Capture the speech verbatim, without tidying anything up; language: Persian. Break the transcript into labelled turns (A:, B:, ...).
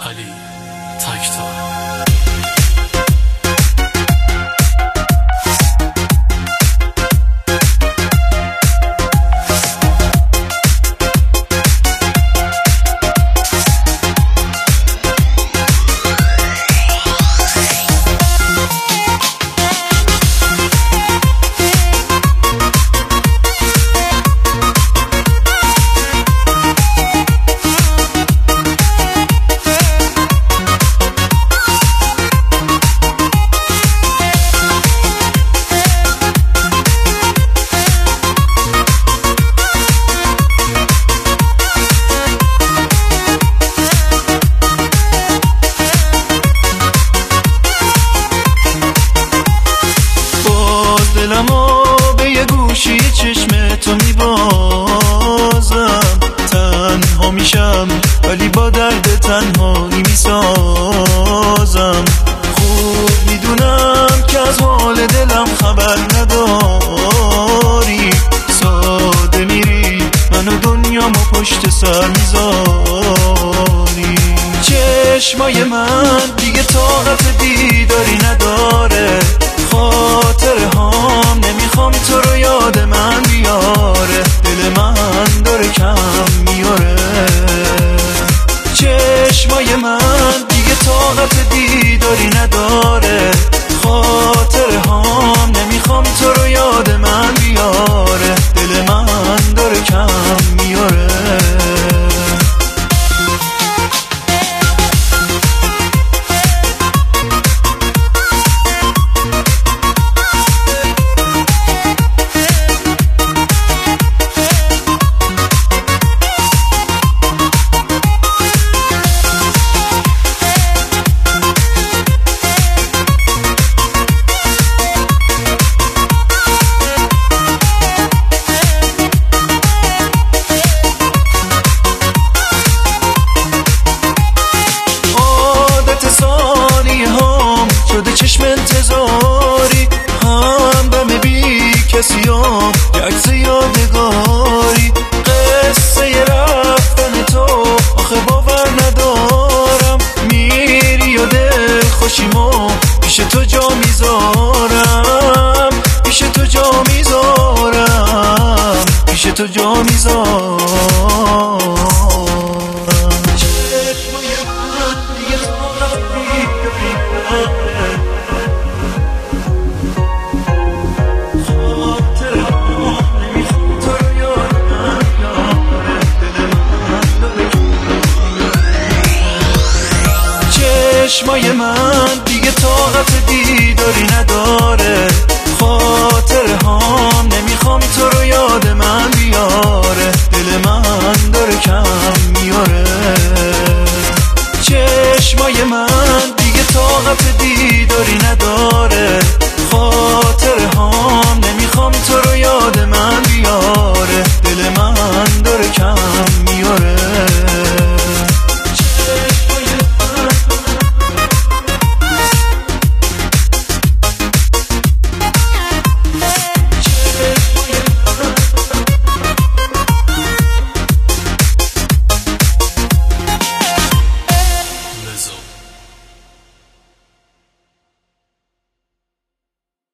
A: علی تکتا.
B: دلمو به یه گوشی چشم تو میبازم، تنها میشم ولی با درد تنهایی میسازم. خوب میدونم که از حال دلم خبر نداری، ساده میری منو دنیامو پشت سر میذاری. چشمای من دیگه طاقت دیداری نداره، خاطره هام نمیخوام تو رو یاد من بیاره، دل من داره کم میاره. چشمای من دیگه طاقت دیداری نداره، خاطره هام نمیخوام تو رو یاد من بیاره، دل من داره کم میاره. شده چشم انتظاری، هم بم بی کسیام یه عکس یادگاری. قصه رفتن تو آخه باور ندارم، میری و دل خوشیمو پیش تو جا میذارم، پیش تو جا میذارم، پیش تو جا میذارم. چشمای من دیگه طاقت دیداری نداره، خاطره هام نمیخوام تو رو یاد من بیاره،